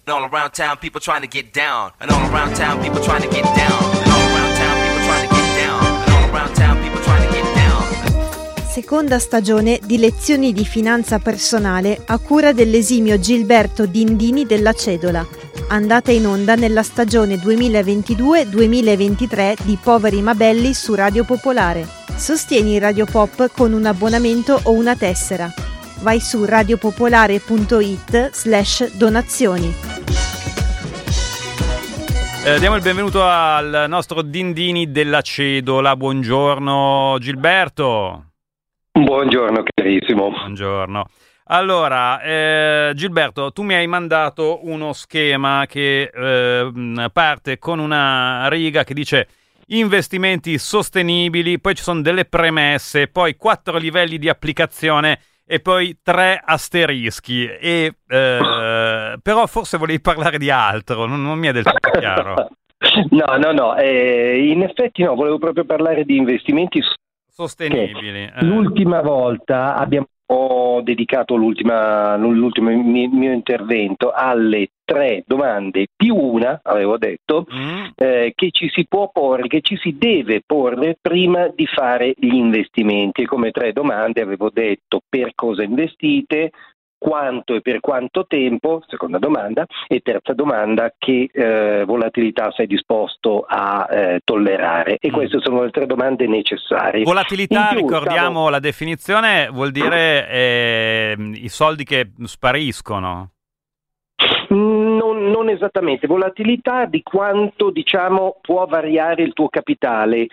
And all around town, people trying to get down. And all around town, people trying to get down. And all around town, people trying to get down. And all around town, people trying to get down. Seconda stagione di Lezioni di finanza personale a cura dell'esimio Gilberto Dindini della Cedola, andata in onda nella stagione 2022-2023 di Poveri ma Belli su Radio Popolare. Sostieni Radio Pop con un abbonamento o una tessera. Vai su radiopopolare.it/donazioni. Diamo il benvenuto al nostro Dindini della Cedola. Buongiorno Gilberto. Buongiorno carissimo. Buongiorno. Allora, Gilberto, tu mi hai mandato uno schema che parte con una riga che dice investimenti sostenibili, poi ci sono delle premesse, poi 4 livelli di applicazione e poi 3 asterischi. Però forse volevi parlare di altro, non mi è del tutto chiaro. No, in effetti no, volevo proprio parlare di investimenti sostenibili. L'ultima volta ho dedicato l'ultimo mio intervento alle 3 domande più una, avevo detto, che ci si può porre, che ci si deve porre prima di fare gli investimenti. E come 3 domande avevo detto: per cosa investite, quanto e per quanto tempo, seconda domanda, e terza domanda, che volatilità sei disposto a tollerare. E queste sono le 3 domande necessarie. Volatilità, ricordiamo la definizione, vuol dire i soldi che spariscono. Non esattamente, volatilità di quanto può variare il tuo capitale,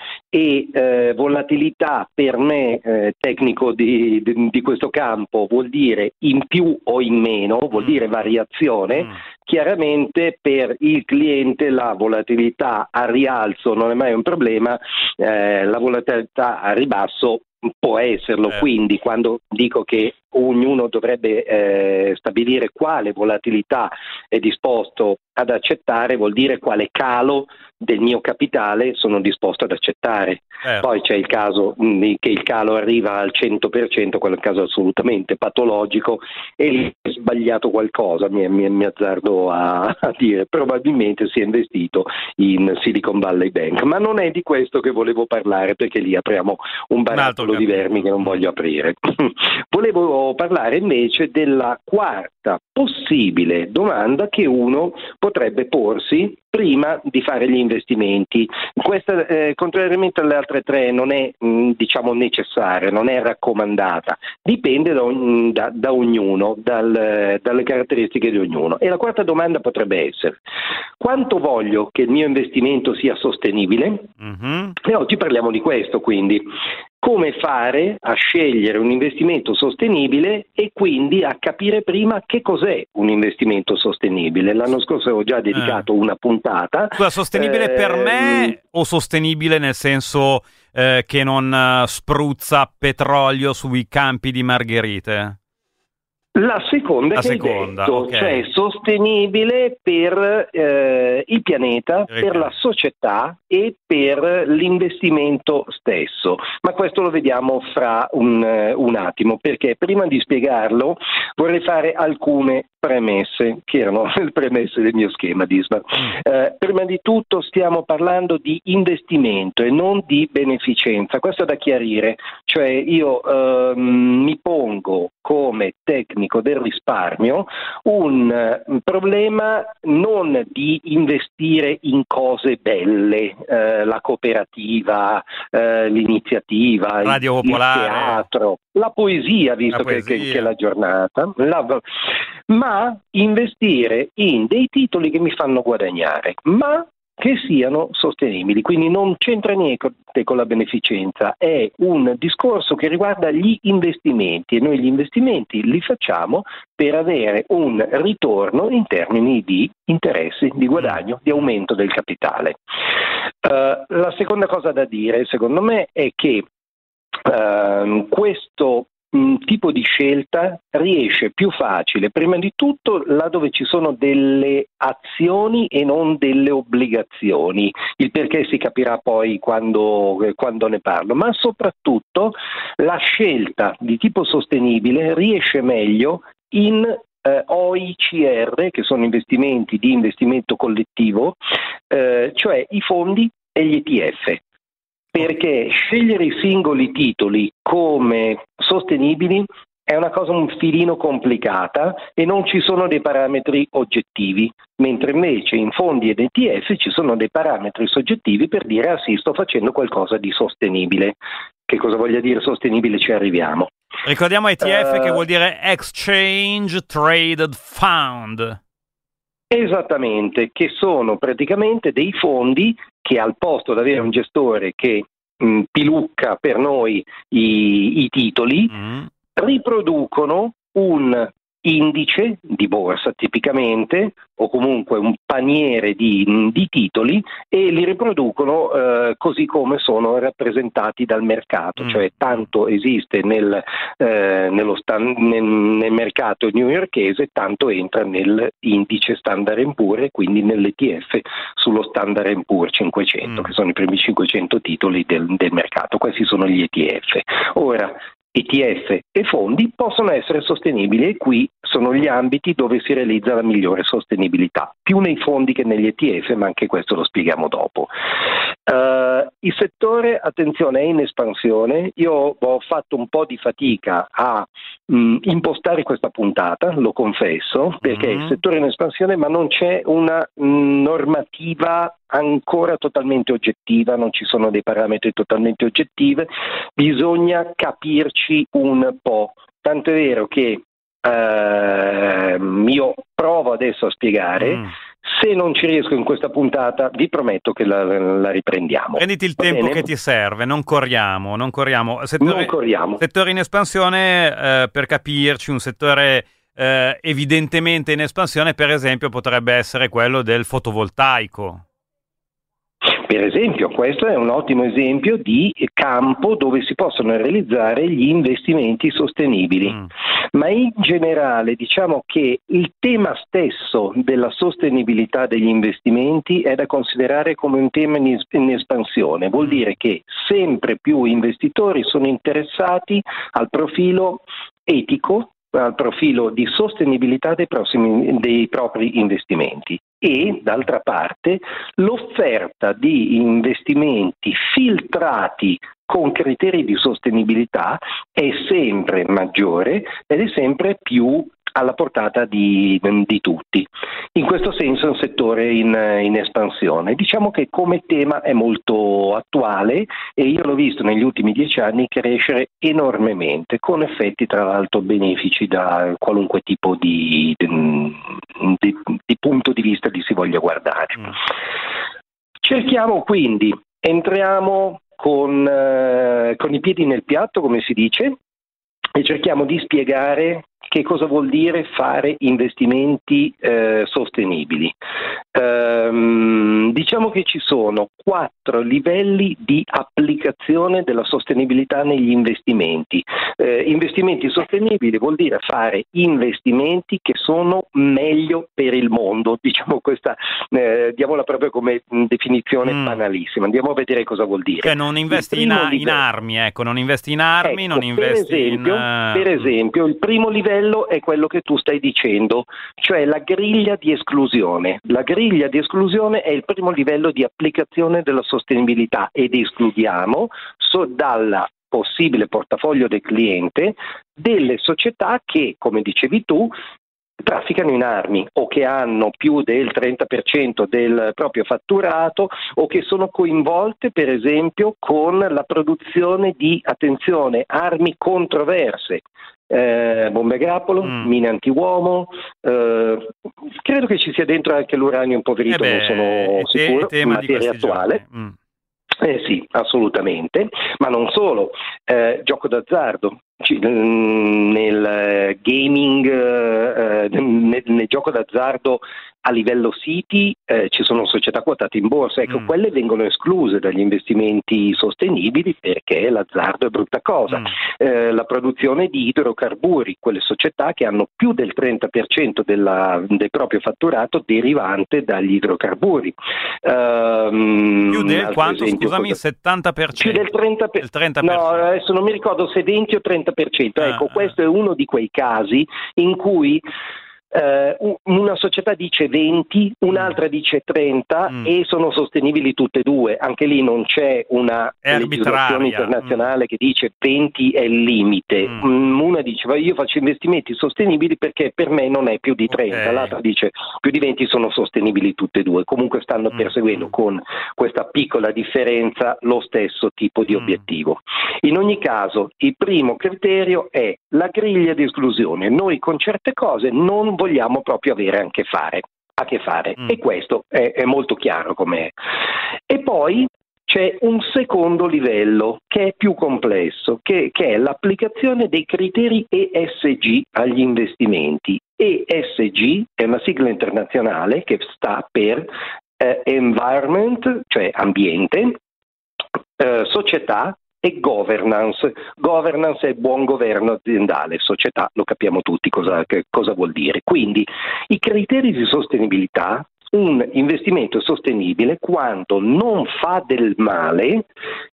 e volatilità per me, tecnico di questo campo, vuol dire in più o in meno, vuol dire variazione. Chiaramente per il cliente la volatilità a rialzo non è mai un problema, la volatilità a ribasso può esserlo. Quindi quando dico che ognuno dovrebbe stabilire quale volatilità è disposto ad accettare, vuol dire quale calo del mio capitale sono disposto ad accettare. Poi c'è il caso che il calo arriva al 100%, quello è un caso assolutamente patologico, e lì è sbagliato qualcosa, mi azzardo a dire. Probabilmente si è investito in Silicon Valley Bank, ma non è di questo che volevo parlare, perché lì apriamo un barattolo di vermi che non voglio aprire. Volevo parlare invece della quarta possibile domanda che uno potrebbe porsi prima di fare gli investimenti. Questa, contrariamente alle altre 3, non è necessaria, non è raccomandata, dipende da ognuno, dalle caratteristiche di ognuno. E la quarta domanda potrebbe essere: quanto voglio che il mio investimento sia sostenibile? E oggi parliamo di questo, quindi come fare a scegliere un investimento sostenibile e quindi a capire prima che cos'è un investimento sostenibile. L'anno scorso avevo già dedicato una puntata. Sostenibile per me o sostenibile nel senso che non spruzza petrolio sui campi di margherite? La seconda, okay. Cioè sostenibile per il pianeta, per la società e per l'investimento stesso. Ma questo lo vediamo fra un attimo, perché prima di spiegarlo vorrei fare alcune premesse, che erano le premesse del mio schema Disma. Prima di tutto stiamo parlando di investimento e non di beneficenza. Questo è da chiarire, cioè io mi pongo come tecnico del risparmio un problema non di investire in cose belle, la cooperativa, l'iniziativa, Radio il Popolare, teatro, la poesia, visto che è la giornata, ma investire in dei titoli che mi fanno guadagnare, ma che siano sostenibili. Quindi non c'entra niente con la beneficenza, è un discorso che riguarda gli investimenti, e noi gli investimenti li facciamo per avere un ritorno in termini di interessi, di guadagno, di aumento del capitale. La seconda cosa da dire, secondo me, è che questo tipo di scelta riesce più facile, prima di tutto là dove ci sono delle azioni e non delle obbligazioni, il perché si capirà poi quando ne parlo, ma soprattutto la scelta di tipo sostenibile riesce meglio in OICR, che sono investimenti di investimento collettivo, cioè i fondi e gli ETF. Perché scegliere i singoli titoli come sostenibili è una cosa un filino complicata e non ci sono dei parametri oggettivi, mentre invece in fondi ed ETF ci sono dei parametri soggettivi per dire sì, sto facendo qualcosa di sostenibile. Che cosa voglia dire sostenibile ci arriviamo. Ricordiamo ETF che vuol dire Exchange Traded Fund. Esattamente, che sono praticamente dei fondi che al posto di avere un gestore che pilucca per noi i titoli, riproducono un indice di borsa tipicamente o comunque un paniere di titoli e li riproducono così come sono rappresentati dal mercato, cioè tanto esiste nel mercato newyorkese, tanto entra nell'indice Standard & Poor's e quindi nell'ETF sullo Standard & Poor's 500 che sono i primi 500 titoli del mercato. Questi sono gli ETF. Ora, ETF e fondi possono essere sostenibili e qui sono gli ambiti dove si realizza la migliore sostenibilità, più nei fondi che negli ETF, ma anche questo lo spieghiamo dopo. Il settore, attenzione, è in espansione. Io ho fatto un po' di fatica a impostare questa puntata, lo confesso, perché il settore è in espansione, ma non c'è una normativa ancora totalmente oggettiva, non ci sono dei parametri totalmente oggettivi, bisogna capirci un po'. Tanto è vero che io provo adesso a spiegare. Se non ci riesco in questa puntata, vi prometto che la riprendiamo. Prenditi il tempo che ti serve, non corriamo. Settore in espansione, per capirci, un settore evidentemente in espansione, per esempio, potrebbe essere quello del fotovoltaico. Per esempio, questo è un ottimo esempio di campo dove si possono realizzare gli investimenti sostenibili. Ma in generale diciamo che il tema stesso della sostenibilità degli investimenti è da considerare come un tema in espansione. Vuol dire che sempre più investitori sono interessati al profilo etico, al profilo di sostenibilità dei propri investimenti. E d'altra parte l'offerta di investimenti filtrati con criteri di sostenibilità è sempre maggiore ed è sempre più alla portata di tutti. In questo senso è un settore in espansione. Diciamo che come tema è molto attuale e io l'ho visto negli ultimi 10 anni crescere enormemente, con effetti tra l'altro benefici da qualunque tipo di punto di vista li si voglia guardare. Cerchiamo quindi, entriamo con i piedi nel piatto, come si dice, e cerchiamo di spiegare che cosa vuol dire fare investimenti sostenibili. Diciamo che ci sono 4 livelli di applicazione della sostenibilità negli investimenti. Investimenti sostenibili vuol dire fare investimenti che sono meglio per il mondo. Diciamo questa, diamola proprio come definizione banalissima. Andiamo a vedere cosa vuol dire. Cioè non investi in armi, ecco, non investi in armi, non investi Per esempio, il primo livello è quello che tu stai dicendo, cioè la griglia di esclusione. La griglia di esclusione è il primo livello di applicazione della sostenibilità ed escludiamo dal possibile portafoglio del cliente delle società che, come dicevi tu, trafficano in armi o che hanno più del 30% del proprio fatturato o che sono coinvolte per esempio con la produzione di, attenzione, armi controverse. Bombe a grappolo, mine antiuomo, credo che ci sia dentro anche l'uranio impoverito, non sono sicuro, materia attuale. Sì, assolutamente, ma non solo, gioco d'azzardo. Nel gaming, nel gioco d'azzardo a livello siti ci sono società quotate in borsa, ecco, quelle vengono escluse dagli investimenti sostenibili perché l'azzardo è brutta cosa. La produzione di idrocarburi, quelle società che hanno più del 30% del proprio fatturato derivante dagli idrocarburi. Più del quanto, esempio, scusami, 70%? Più del 30%. No, adesso non mi ricordo se 20 o 30%. Ecco, questo è uno di quei casi in cui Una società dice 20, un'altra dice 30 e sono sostenibili tutte e due. Anche lì non c'è una legislazione internazionale che dice 20 è il limite. Una dice io faccio investimenti sostenibili perché per me non è più di 30, l'altra dice più di 20 sono sostenibili tutte e due. Comunque stanno perseguendo con questa piccola differenza lo stesso tipo di obiettivo. In ogni caso, il primo criterio è la griglia di esclusione. Noi con certe cose non vogliamo proprio avere a che fare e questo è molto chiaro com'è. E poi c'è un secondo livello che è più complesso, che è l'applicazione dei criteri ESG agli investimenti. ESG è una sigla internazionale che sta per Environment, cioè ambiente, società e governance. Governance è buon governo aziendale, società lo capiamo tutti cosa vuol dire. Quindi i criteri di sostenibilità, un investimento sostenibile quando non fa del male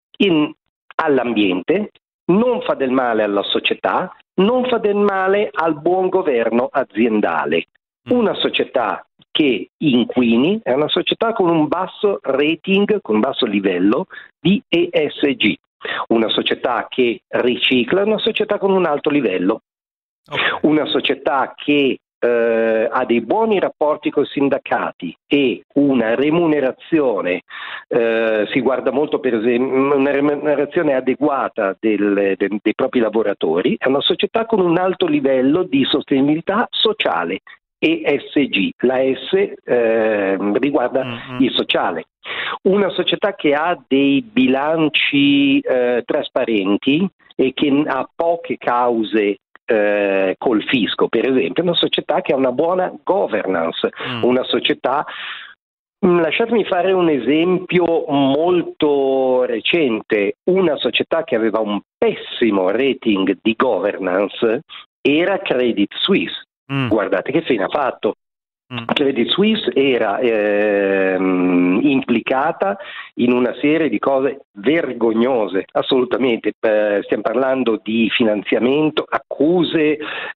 all'ambiente, non fa del male alla società, non fa del male al buon governo aziendale. Una società che inquini è una società con un basso rating, con un basso livello di ESG. Una società che ricicla è una società con un alto livello. Una società che ha dei buoni rapporti con i sindacati e una remunerazione, si guarda molto per esempio una remunerazione adeguata dei propri lavoratori, è una società con un alto livello di sostenibilità sociale. ESG, la S riguarda il sociale. Una società che ha dei bilanci trasparenti e che ha poche cause col fisco, per esempio, è una società che ha una buona governance, una società. Lasciatemi fare un esempio molto recente. Una società che aveva un pessimo rating di governance era Credit Suisse. Guardate che fine ha fatto. Credit Suisse era implicata in una serie di cose vergognose, assolutamente. Stiamo parlando di finanziamento, accuse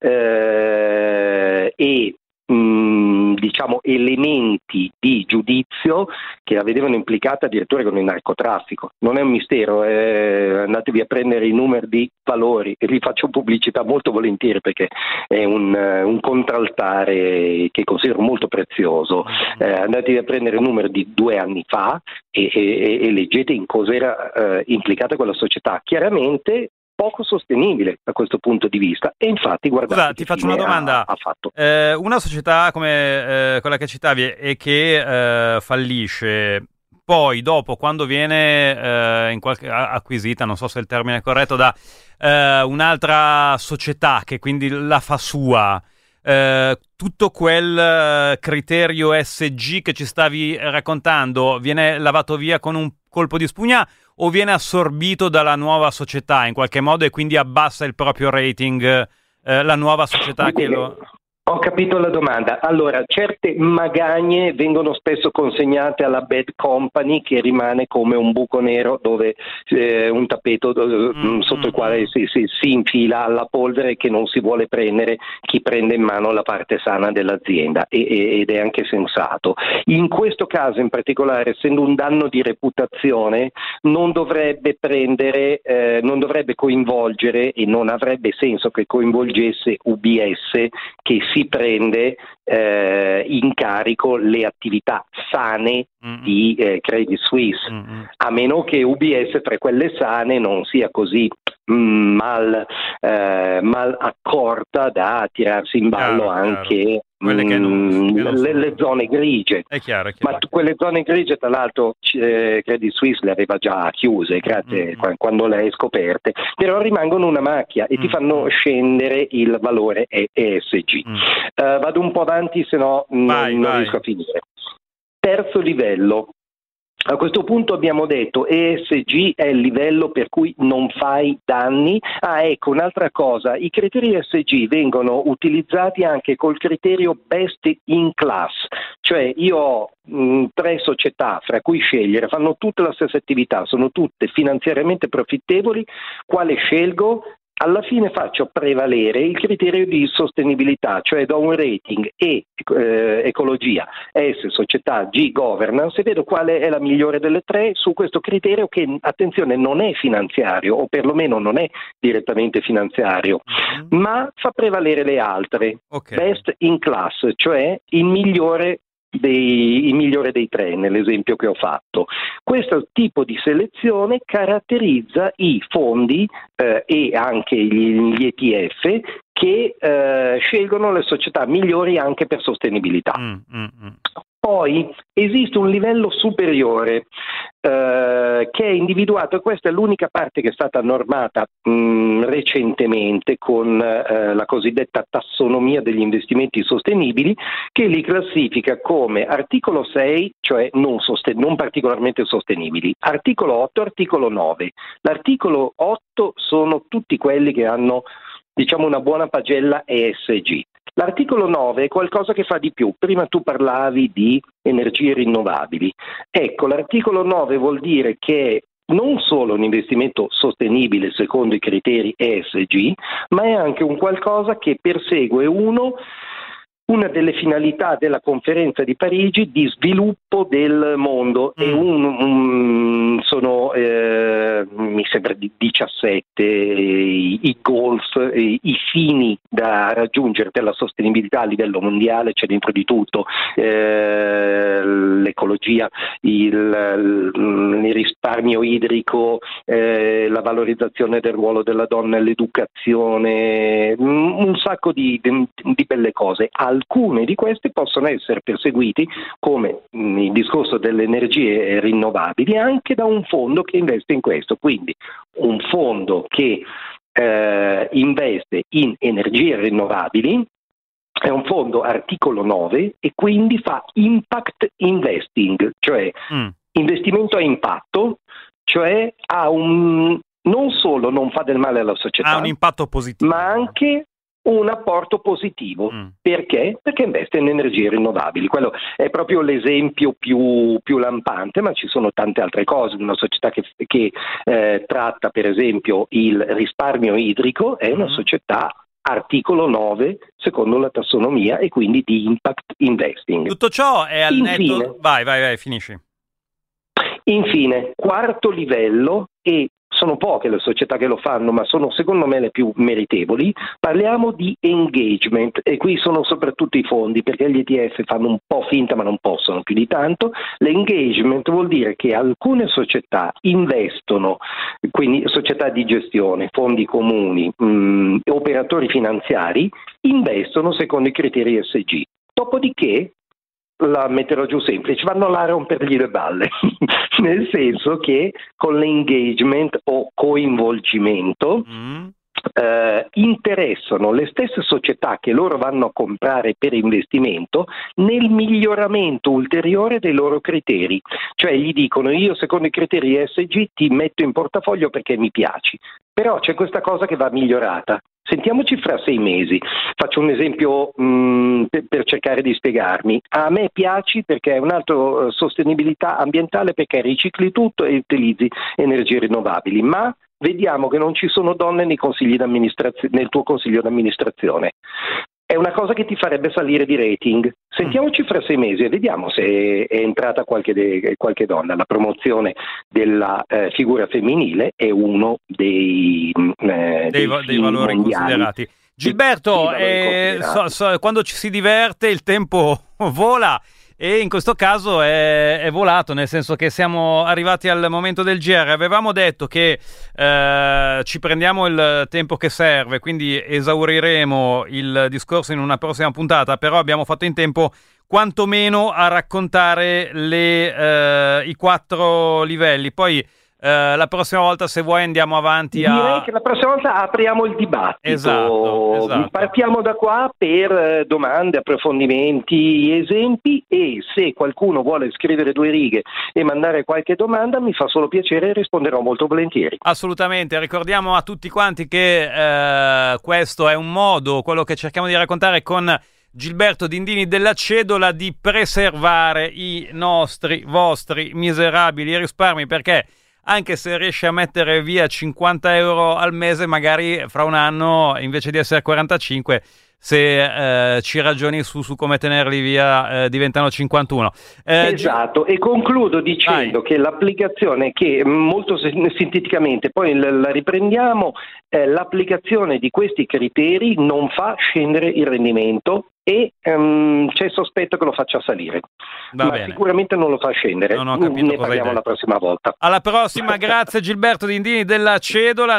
e diciamo elementi di giudizio che la vedevano implicata addirittura con il narcotraffico. Non è un mistero, andatevi a prendere i numeri di valori e vi faccio pubblicità molto volentieri perché è un contraltare che considero molto prezioso. Andatevi a prendere il numero di 2 anni fa e leggete in cosa era implicata quella società. Chiaramente poco sostenibile da questo punto di vista e infatti guardate. Scusa, ti faccio una domanda. Ha fatto. Una società come quella che citavi e che fallisce, poi dopo quando viene acquisita, non so se il termine è corretto, da un'altra società che quindi la fa sua, tutto quel criterio ESG che ci stavi raccontando viene lavato via con un colpo di spugna o viene assorbito dalla nuova società in qualche modo e quindi abbassa il proprio rating la nuova società che lo... Ho capito la domanda. Allora, certe magagne vengono spesso consegnate alla bad company che rimane come un buco nero dove un tappeto sotto il quale si infila la polvere che non si vuole prendere chi prende in mano la parte sana dell'azienda ed è anche sensato. In questo caso in particolare, essendo un danno di reputazione, non dovrebbe coinvolgere e non avrebbe senso che coinvolgesse UBS che si prende in carico le attività sane di Credit Suisse, a meno che UBS tra quelle sane non sia così mal accorta da tirarsi in ballo anche le zone grigie. È chiaro. Ma quelle zone grigie tra l'altro Credit Suisse le aveva già chiuse grazie quando le hai scoperte, però rimangono una macchia e ti fanno scendere il valore ESG. Vado un po' avanti, se no non riesco a finire. Terzo livello. A questo punto abbiamo detto ESG è il livello per cui non fai danni. Ecco un'altra cosa, i criteri ESG vengono utilizzati anche col criterio best in class, cioè io ho 3 società fra cui scegliere, fanno tutte la stessa attività, sono tutte finanziariamente profittevoli, quale scelgo? alla fine faccio prevalere il criterio di sostenibilità, cioè do un rating E, ecologia, S, società, G, governance, e vedo quale è la migliore delle tre su questo criterio che, attenzione, non è finanziario, o perlomeno non è direttamente finanziario, ma fa prevalere le altre. Ok. Best in class, cioè il migliore dei tre, nell'esempio che ho fatto. Questo tipo di selezione caratterizza i fondi e anche gli ETF che scelgono le società migliori anche per sostenibilità. Poi esiste un livello superiore che è individuato, e questa è l'unica parte che è stata normata recentemente con la cosiddetta tassonomia degli investimenti sostenibili, che li classifica come articolo 6, cioè non particolarmente sostenibili, articolo 8, articolo 9. L'articolo 8 sono tutti quelli che hanno, diciamo, una buona pagella ESG. L'articolo 9 è qualcosa che fa di più. Prima tu parlavi di energie rinnovabili. Ecco, l'articolo 9 vuol dire che non solo un investimento sostenibile secondo i criteri ESG, ma è anche un qualcosa che persegue una delle finalità della conferenza di Parigi di sviluppo del mondo. E sono mi sembra di 17 i goals, i fini da raggiungere per la sostenibilità a livello mondiale. C'è dentro di tutto l'ecologia, il risparmio idrico, la valorizzazione del ruolo della donna, l'educazione, un sacco di belle cose. Alcune di queste possono essere perseguiti, come il discorso delle energie rinnovabili, anche da un fondo che investe in questo. Quindi un fondo che investe in energie rinnovabili è un fondo articolo 9 e quindi fa impact investing, cioè investimento a impatto, cioè non solo non fa del male alla società, ha un impatto positivo, ma anche un apporto positivo. Perché? Perché investe in energie rinnovabili. Quello è proprio l'esempio più lampante, ma ci sono tante altre cose. Una società che tratta per esempio il risparmio idrico è una società articolo 9 secondo la tassonomia e quindi di impact investing. Tutto ciò è al netto. Vai, finisci. Infine, quarto livello, e sono poche le società che lo fanno, ma sono secondo me le più meritevoli, parliamo di engagement, e qui sono soprattutto i fondi, perché gli ETF fanno un po' finta ma non possono più di tanto. L'engagement vuol dire che alcune società investono, quindi società di gestione, fondi comuni, operatori finanziari, investono secondo i criteri ESG. Dopodiché, la metterò giù semplice, vanno là a rompergli le balle, nel senso che con l'engagement o coinvolgimento interessano le stesse società che loro vanno a comprare per investimento nel miglioramento ulteriore dei loro criteri. Cioè gli dicono: io secondo i criteri ESG ti metto in portafoglio perché mi piaci, però c'è questa cosa che va migliorata. Sentiamoci fra 6 mesi. Faccio un esempio per cercare di spiegarmi. A me piaci perché è un'altra sostenibilità ambientale, perché ricicli tutto e utilizzi energie rinnovabili, ma vediamo che non ci sono donne nei consigli d'amministrazione, nel tuo consiglio d'amministrazione. È una cosa che ti farebbe salire di rating. Sentiamoci fra 6 mesi e vediamo se è entrata qualche donna. La promozione della figura femminile è uno dei valori mondiali, considerati. Gilberto, quando ci si diverte il tempo vola, e in questo caso è volato, nel senso che siamo arrivati al momento del GR. Avevamo detto che ci prendiamo il tempo che serve, quindi esauriremo il discorso in una prossima puntata, però abbiamo fatto in tempo quantomeno a raccontare i 4 livelli. Poi la prossima volta, se vuoi, andiamo avanti. Direi che la prossima volta apriamo il dibattito. Esatto. Partiamo da qua per domande, approfondimenti, esempi, e se qualcuno vuole scrivere 2 righe e mandare qualche domanda mi fa solo piacere e risponderò molto volentieri. Assolutamente. Ricordiamo a tutti quanti che questo è un modo, quello che cerchiamo di raccontare con Gilberto Dindini della Cedola, di preservare i vostri miserabili risparmi, perché anche se riesci a mettere via 50 euro al mese, magari fra un anno invece di essere 45, se ci ragioni su come tenerli via, diventano 51. Esatto, e concludo dicendo che l'applicazione, che molto sinteticamente poi la riprendiamo, l'applicazione di questi criteri non fa scendere il rendimento e c'è sospetto che lo faccia salire. Va ma bene. Sicuramente non lo fa scendere. Non ho capito Ne cosa hai parliamo detto. la prossima volta. Alla prossima, grazie Gilberto Dindini della Cedola.